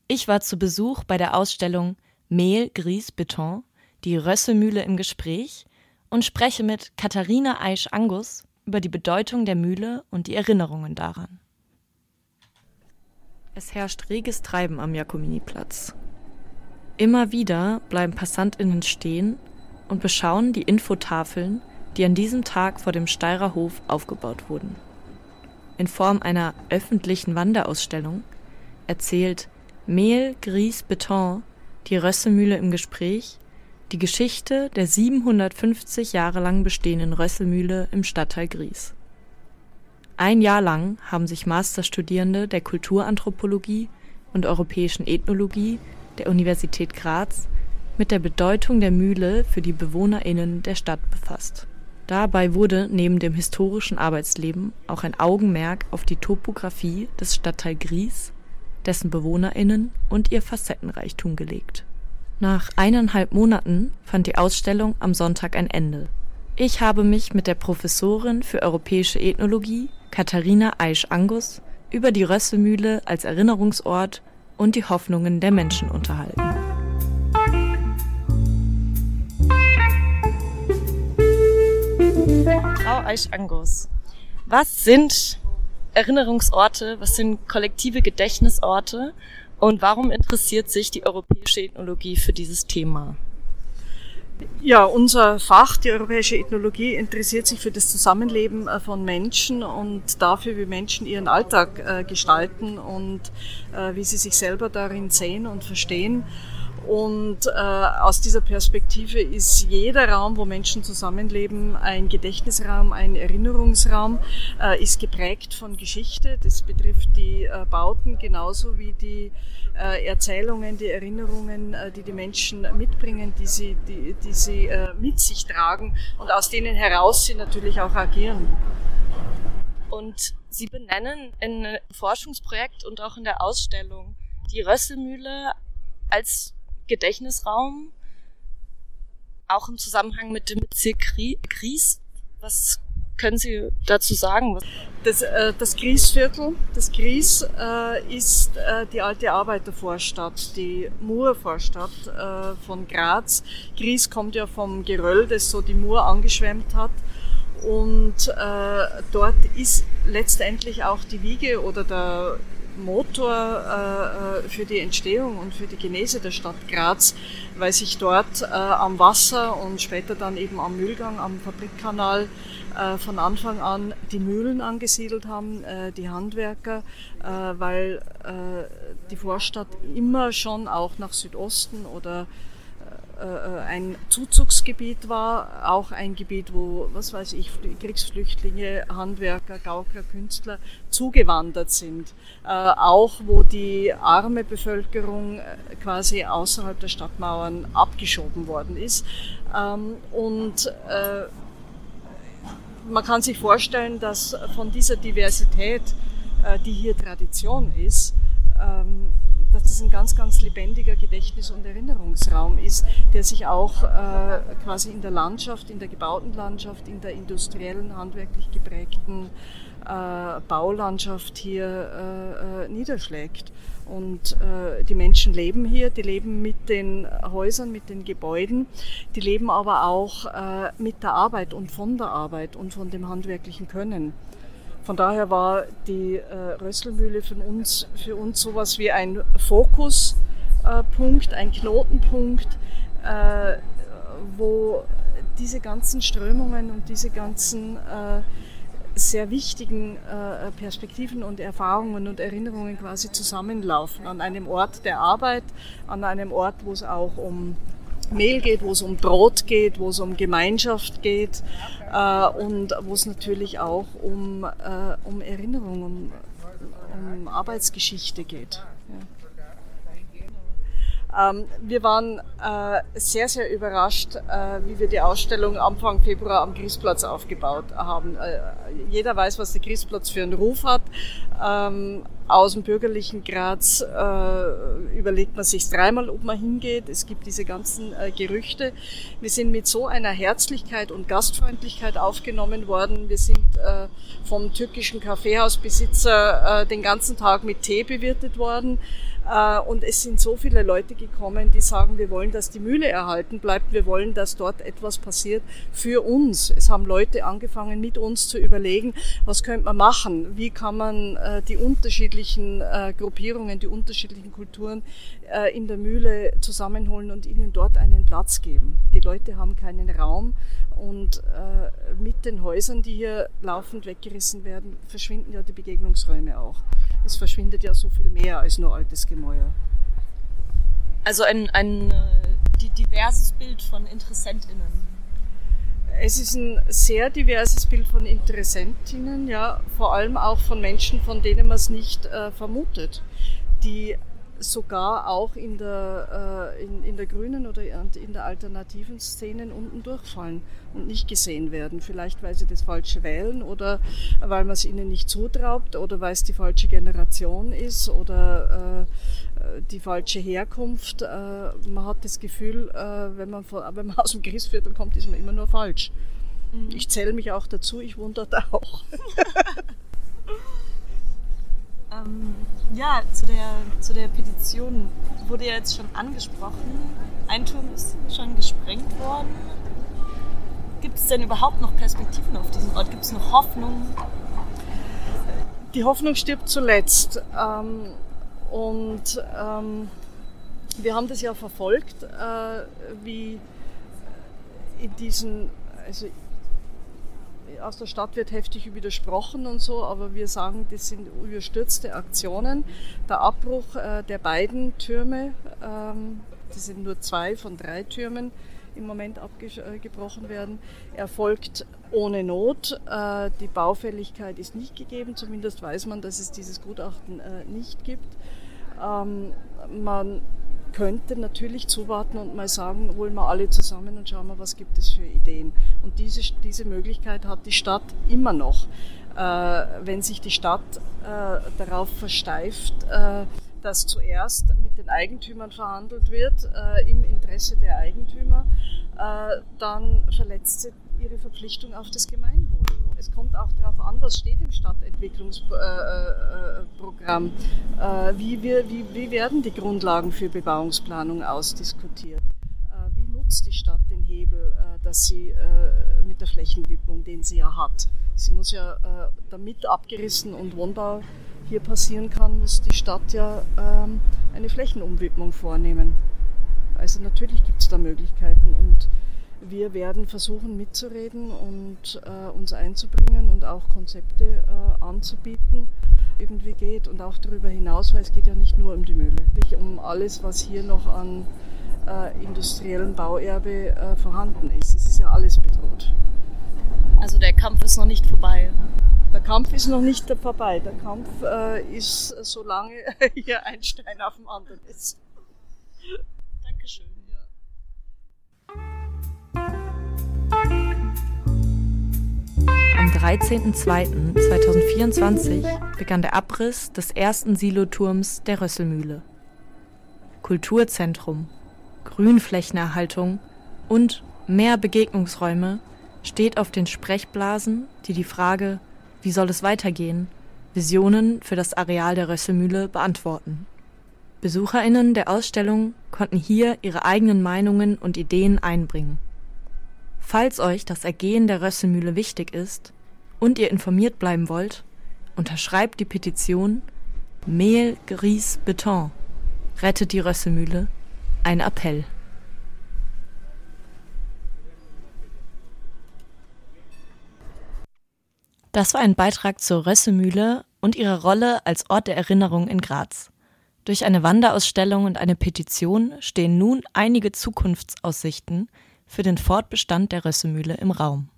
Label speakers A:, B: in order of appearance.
A: Ich war zu Besuch bei der Ausstellung Mehl, Grieß, Beton, die Rösselmühle im Gespräch und spreche mit Katharina Aisch-Angus über die Bedeutung der Mühle und die Erinnerungen daran. Es herrscht reges Treiben am Jakominiplatz. Immer wieder bleiben PassantInnen stehen und beschauen die Infotafeln, die an diesem Tag vor dem Steyrer Hof aufgebaut wurden. In Form einer öffentlichen Wanderausstellung erzählt Mehl, Grieß, Beton, die Rösselmühle im Gespräch, die Geschichte der 750 Jahre lang bestehenden Rösselmühle im Stadtteil Grieß. Ein Jahr lang haben sich Masterstudierende der Kulturanthropologie und europäischen Ethnologie der Universität Graz mit der Bedeutung der Mühle für die BewohnerInnen der Stadt befasst. Dabei wurde neben dem historischen Arbeitsleben auch ein Augenmerk auf die Topographie des Stadtteils Grieß, dessen BewohnerInnen und ihr Facettenreichtum gelegt. Nach 1,5 Monaten fand die Ausstellung am Sonntag ein Ende. Ich habe mich mit der Professorin für europäische Ethnologie, Katharina Aisch-Angus, über die Rösselmühle als Erinnerungsort und die Hoffnungen der Menschen unterhalten. Frau Aisch-Angus, was sind Erinnerungsorte, was sind kollektive Gedächtnisorte und warum interessiert sich die europäische Ethnologie für dieses Thema?
B: Ja, unser Fach, die europäische Ethnologie, interessiert sich für das Zusammenleben von Menschen und dafür, wie Menschen ihren Alltag gestalten und wie sie sich selber darin sehen und verstehen. Und aus dieser Perspektive ist jeder Raum, wo Menschen zusammenleben, ein Gedächtnisraum, ein Erinnerungsraum, ist geprägt von Geschichte. Das betrifft die Bauten genauso wie die Erzählungen, die Erinnerungen, die die Menschen mitbringen, die sie mit sich tragen und aus denen heraus sie natürlich auch agieren.
A: Und Sie benennen in einem Forschungsprojekt und auch in der Ausstellung die Rösselmühle als Gedächtnisraum, auch im Zusammenhang mit dem Bezirk Grieß. Was können Sie dazu sagen?
B: Das Grießviertel, das Grieß ist die alte Arbeitervorstadt, die Murvorstadt von Graz. Grieß kommt ja vom Geröll, das so die Mur angeschwemmt hat. Und dort ist letztendlich auch die Wiege oder der Motor für die Entstehung und für die Genese der Stadt Graz, weil sich dort am Wasser und später dann eben am Mühlgang, am Fabrikkanal von Anfang an die Mühlen angesiedelt haben, die Handwerker, weil die Vorstadt immer schon auch nach Südosten oder ein Zuzugsgebiet war, auch ein Gebiet, wo, was weiß ich, Kriegsflüchtlinge, Handwerker, Gaukler, Künstler zugewandert sind. Auch wo die arme Bevölkerung quasi außerhalb der Stadtmauern abgeschoben worden ist. Und man kann sich vorstellen, dass von dieser Diversität, die hier Tradition ist, dass das ein ganz, ganz lebendiger Gedächtnis- und Erinnerungsraum ist, der sich auch quasi in der Landschaft, in der gebauten Landschaft, in der industriellen, handwerklich geprägten Baulandschaft hier niederschlägt. Und die Menschen leben hier, die leben mit den Häusern, mit den Gebäuden, die leben aber auch mit der Arbeit und von dem handwerklichen Können. Von daher war die Rösselmühle für uns sowas wie ein Fokuspunkt, ein Knotenpunkt, wo diese ganzen Strömungen und diese ganzen sehr wichtigen Perspektiven und Erfahrungen und Erinnerungen quasi zusammenlaufen. An einem Ort der Arbeit, an einem Ort, wo es auch um Mehl geht, wo es um Brot geht, wo es um Gemeinschaft geht und wo es natürlich auch um Erinnerung, um Arbeitsgeschichte geht. Ja. Wir waren sehr, sehr überrascht, wie wir die Ausstellung Anfang Februar am Grießplatz aufgebaut haben. Jeder weiß, was der Grießplatz für einen Ruf hat. Aus dem bürgerlichen Graz überlegt man sich dreimal, ob man hingeht. Es gibt diese ganzen Gerüchte. Wir sind mit so einer Herzlichkeit und Gastfreundlichkeit aufgenommen worden. Wir sind vom türkischen Kaffeehausbesitzer den ganzen Tag mit Tee bewirtet worden. Und es sind so viele Leute gekommen, die sagen, wir wollen, dass die Mühle erhalten bleibt, wir wollen, dass dort etwas passiert für uns. Es haben Leute angefangen, mit uns zu überlegen, was könnte man machen, wie kann man die unterschiedlichen Gruppierungen, die unterschiedlichen Kulturen in der Mühle zusammenholen und ihnen dort einen Platz geben. Die Leute haben keinen Raum und mit den Häusern, die hier laufend weggerissen werden, verschwinden ja die Begegnungsräume auch. Es verschwindet ja so viel mehr als nur altes Gemäuer.
A: Also ein diverses Bild von InteressentInnen.
B: Es ist ein sehr diverses Bild von Interessentinnen, ja, vor allem auch von Menschen, von denen man es nicht vermutet, die sogar auch in der grünen oder in der alternativen Szenen unten durchfallen und nicht gesehen werden. Vielleicht, weil sie das Falsche wählen oder weil man es ihnen nicht zutraut oder weil es die falsche Generation ist oder die falsche Herkunft. Man hat das Gefühl, wenn man aus dem Griesviertel kommt, ist man immer nur falsch. Mhm. Ich zähle mich auch dazu, ich wohne dort auch.
A: Ja, zu der Petition wurde ja jetzt schon angesprochen. Ein Turm ist schon gesprengt worden. Gibt es denn überhaupt noch Perspektiven auf diesem Ort? Gibt es noch Hoffnung?
B: Die Hoffnung stirbt zuletzt. Wir haben das ja verfolgt, wie in diesen, also aus der Stadt wird heftig widersprochen und so, aber wir sagen, das sind überstürzte Aktionen. Der Abbruch der beiden Türme, das sind nur 2 von 3 Türmen, im Moment abgebrochen werden, erfolgt ohne Not. Die Baufälligkeit ist nicht gegeben, zumindest weiß man, dass es dieses Gutachten nicht gibt. Man könnte natürlich zuwarten und mal sagen, holen wir alle zusammen und schauen wir, was gibt es für Ideen. Und diese Möglichkeit hat die Stadt immer noch. Wenn sich die Stadt darauf versteift, dass zuerst mit den Eigentümern verhandelt wird, im Interesse der Eigentümer, dann verletzt sie ihre Verpflichtung auf das Gemeinwohl. Es kommt auch darauf an, was steht im Stadtentwicklungsprogramm. Wie werden die Grundlagen für Bebauungsplanung ausdiskutiert? Wie nutzt die Stadt den Hebel, dass sie mit der Flächenwidmung, den sie ja hat? Sie muss ja, damit abgerissen und Wohnbau hier passieren kann, muss die Stadt ja eine Flächenumwidmung vornehmen. Also natürlich gibt es da Möglichkeiten und wir werden versuchen mitzureden und uns einzubringen und auch Konzepte anzubieten, irgendwie geht und auch darüber hinaus, weil es geht ja nicht nur um die Mühle, um alles, was hier noch an industriellem Bauerbe vorhanden ist. Es ist ja alles bedroht.
A: Also der Kampf ist noch nicht vorbei.
B: Der Kampf ist noch nicht vorbei. Der Kampf ist, solange hier ein Stein auf dem anderen ist.
A: Dankeschön. Am 13.02.2024 begann der Abriss des ersten Siloturms der Rösselmühle. Kulturzentrum, Grünflächenerhaltung und mehr Begegnungsräume steht auf den Sprechblasen, die die Frage, wie soll es weitergehen, Visionen für das Areal der Rösselmühle beantworten. BesucherInnen der Ausstellung konnten hier ihre eigenen Meinungen und Ideen einbringen. Falls euch das Ergehen der Rösselmühle wichtig ist und ihr informiert bleiben wollt, unterschreibt die Petition Mehl, Grieß, Beton. Rettet die Rösselmühle. Ein Appell. Das war ein Beitrag zur Rösselmühle und ihrer Rolle als Ort der Erinnerung in Graz. Durch eine Wanderausstellung und eine Petition stehen nun einige Zukunftsaussichten für den Fortbestand der Rösselmühle im Raum.